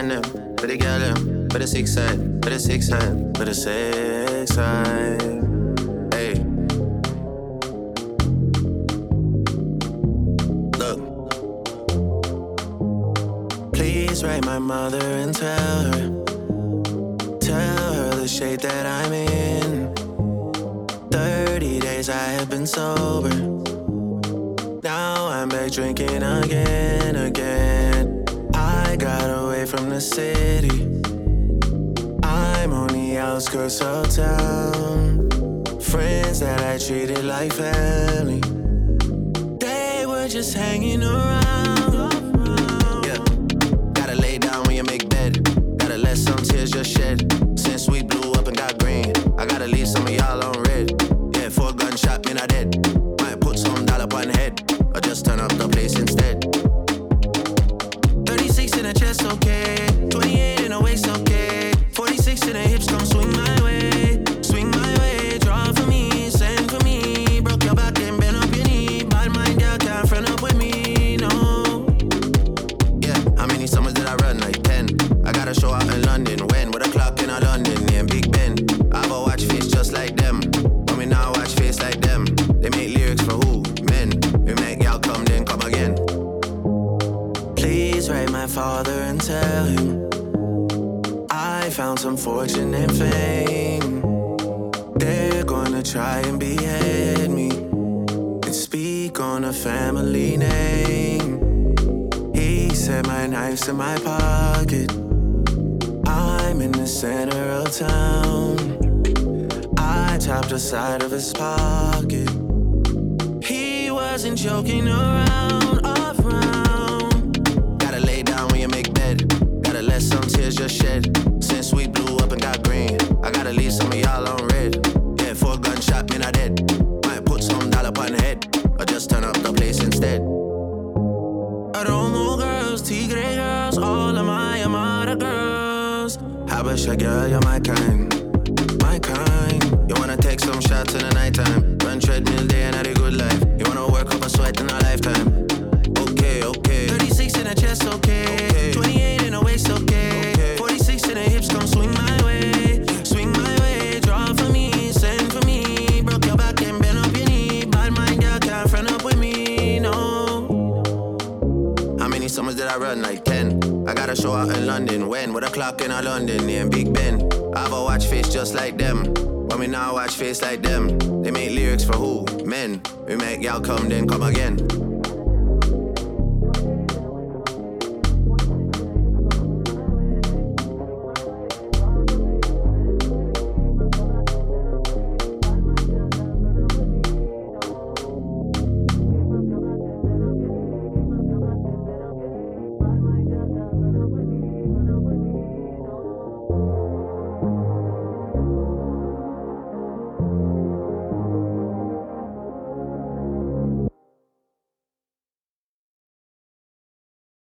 man them, for the girl them, for the six side, for the six side, for the six side. Hey, look. Please write my mother and tell her the shape that I'm in. 30 days I have been sober. Now I'm back drinking again. I got away from the city. I'm on the outskirts of town. Friends that I treated like family, they were just hanging around. Yeah, gotta lay down when you make bed. Gotta let some tears just shed. Since we blew up and got green, I gotta leave some of y'all on red. Yeah, for a gunshot, me not dead. Might put some dollar on the head, or just turn up the place instead. 36 in the chest, okay. 28 in the waist, okay. 46 in the hips, come swing my way. Swing my way, draw for me, send for me. Broke your back and bend up your knee. Bad mind girl can't friend up with me, no. Yeah, how many summers did I run? Like 10. I got a show out in London. When? With a clock in a London, yeah, Big Ben. I have a watch face just like them. But me now watch face like them. They make lyrics for who? Men. We make y'all come, then come again. Please write my father and tell him I found some fortune and fame. They're gonna try and behead me and speak on a family name. He said my knife's in my pocket. I'm in the center of town. I chopped the side of his pocket. He wasn't joking around. Gotta lay down when you make bed. Gotta let some tears just shed. Since we blew up and got green, I gotta leave some of y'all on red. Yeah, for a gunshot, me not dead. Might put some dollar on the head, or just turn up the place instead. Aromo girls, Tigre girls, all of my Amara girls. Habasha girl, you're my kind, my kind. You wanna take some shots in the nighttime, run treadmill day and have a good life. You wanna work up a sweat in a lifetime. Okay, okay. 36 in the chest, okay. 28 in the waist, okay. 46 in the hips, come swing my way. Swing my way, draw for me, send for me. Broke your back and bend up your knee. Bad mind girl can't friend up with me, no. How many summers did I run? Like 10. I got a show out in London. When? With a clock in a London, yeah, Big Ben. I have a watch face just like them. But me now watch face like them. They make lyrics for who? Men. We make y'all come, then come again.